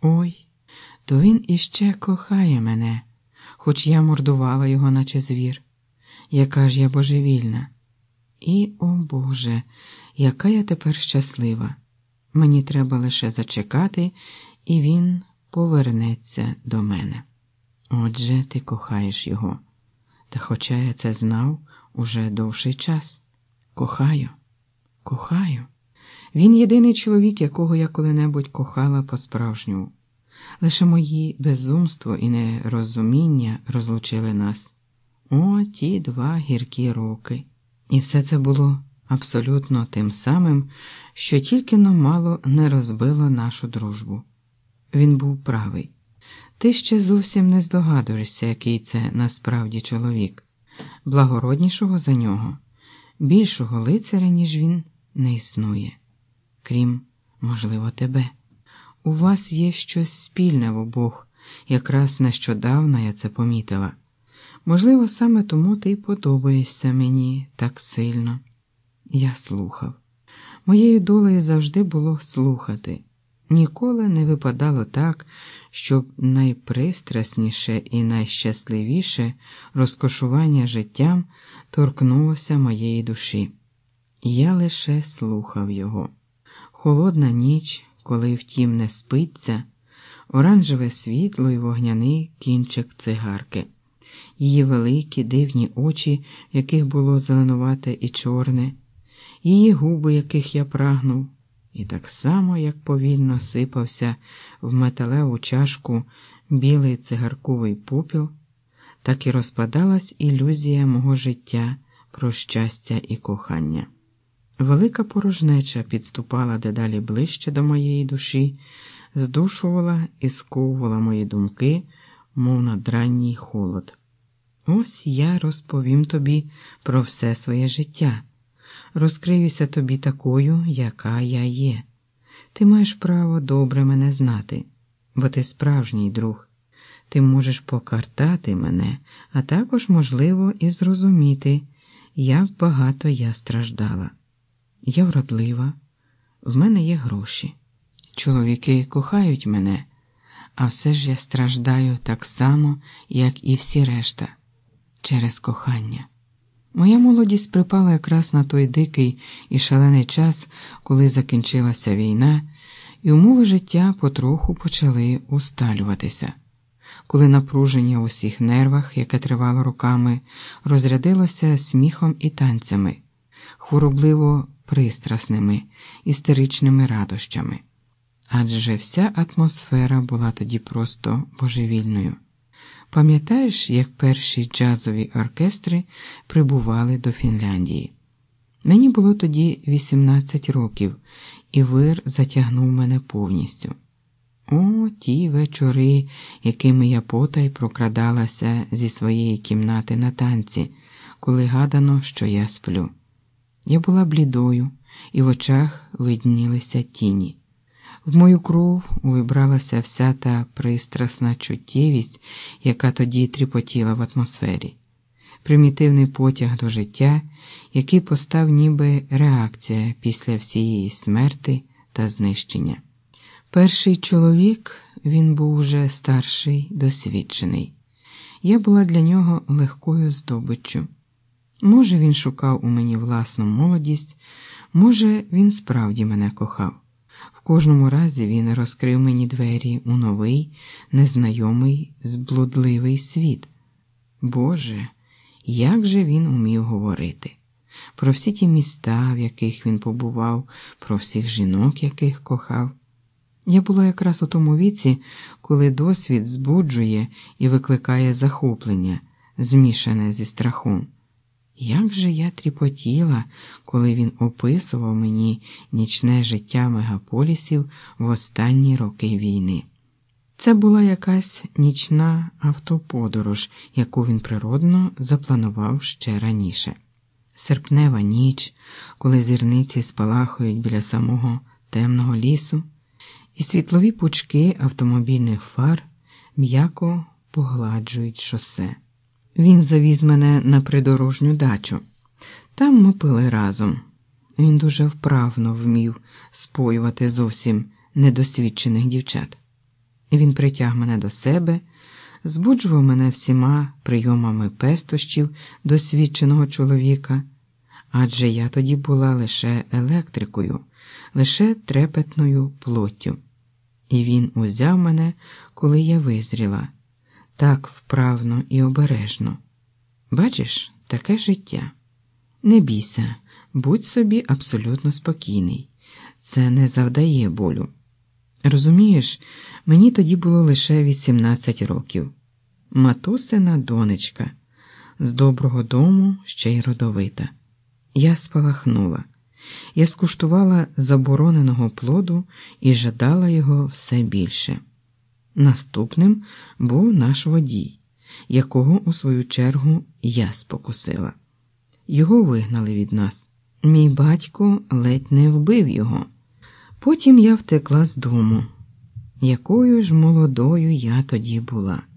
Ой, то він іще кохає мене, хоч я мордувала його, наче звір. Яка ж я божевільна. І, о Боже, яка я тепер щаслива. Мені треба лише зачекати, і він повернеться до мене. Отже, ти кохаєш його. Та хоча я це знав уже довший час. Кохаю, кохаю. Він єдиний чоловік, якого я коли-небудь кохала по-справжньому. Лише мої безумство і нерозуміння розлучили нас. О, ті 2 гіркі роки. І все це було абсолютно тим самим, що тільки-но мало не розбило нашу дружбу. Він був правий. Ти ще зовсім не здогадуєшся, який це насправді чоловік. Благороднішого за нього, більшого лицаря, ніж він, не існує. Крім, можливо, тебе. У вас є щось спільне в обох, якраз нещодавно я це помітила. Можливо, саме тому ти й подобаєшся мені так сильно. Я слухав. Моєю долею завжди було слухати. Ніколи не випадало так, щоб найпристрасніше і найщасливіше розкошування життям торкнулося моєї душі. Я лише слухав його. Холодна ніч, коли втім не спиться, оранжеве світло й вогняний кінчик цигарки. Її великі дивні очі, в яких було зеленувате і чорне, її губи, яких я прагнув, і так само, як повільно сипався в металеву чашку білий цигарковий попіл, так і розпадалась ілюзія мого життя про щастя і кохання. Велика порожнеча підступала дедалі ближче до моєї душі, здушувала і сковувала мої думки, мов надранній холод. Ось я розповім тобі про все своє життя. Розкриюся тобі такою, яка я є. Ти маєш право добре мене знати, бо ти справжній друг. Ти можеш покартати мене, а також, можливо, і зрозуміти, як багато я страждала. Я вродлива, в мене є гроші. Чоловіки кохають мене, а все ж я страждаю так само, як і всі решта, через кохання. Моя молодість припала якраз на той дикий і шалений час, коли закінчилася війна, і умови життя потроху почали усталюватися. Коли напруження у всіх нервах, яке тривало роками, розрядилося сміхом і танцями, хворобливо пристрасними, істеричними радощами. Адже вся атмосфера була тоді просто божевільною. Пам'ятаєш, як перші джазові оркестри прибували до Фінляндії? Мені було тоді 18 років, і вир затягнув мене повністю. О, ті вечори, якими я потай прокрадалася зі своєї кімнати на танці, коли гадано, що я сплю. Я була блідою, і в очах виднілися тіні. В мою кров увібралася вся та пристрасна чуттєвість, яка тоді тріпотіла в атмосфері. Примітивний потяг до життя, який постав ніби реакція після всієї смерти та знищення. Перший чоловік, він був уже старший, досвідчений. Я була для нього легкою здобиччю. Може, він шукав у мені власну молодість, може, він справді мене кохав. В кожному разі він розкрив мені двері у новий, незнайомий, зблудливий світ. Боже, як же він умів говорити! Про всі ті міста, в яких він побував, про всіх жінок, яких кохав. Я була якраз у тому віці, коли досвід збуджує і викликає захоплення, змішане зі страхом. Як же я тріпотіла, коли він описував мені нічне життя мегаполісів в останні роки війни. Це була якась нічна автоподорож, яку він природно запланував ще раніше. Серпнева ніч, коли зірниці спалахують біля самого темного лісу, і світлові пучки автомобільних фар м'яко погладжують шосе. Він завіз мене на придорожню дачу. Там ми пили разом. Він дуже вправно вмів споювати зовсім недосвідчених дівчат. Він притяг мене до себе, збуджував мене всіма прийомами пестощів досвідченого чоловіка, адже я тоді була лише електрикою, лише трепетною плоттю. І він узяв мене, коли я визріла, так вправно і обережно. Бачиш, таке життя. Не бійся, будь собі абсолютно спокійний. Це не завдає болю. Розумієш, мені тоді було лише 18 років. Матусина донечка, з доброго дому, ще й родовита. Я спалахнула. Я скуштувала забороненого плоду і жадала його все більше. Наступним був наш водій, якого, у свою чергу, я спокусила. Його вигнали від нас. Мій батько ледь не вбив його. Потім я втекла з дому. Якою ж молодою я тоді була.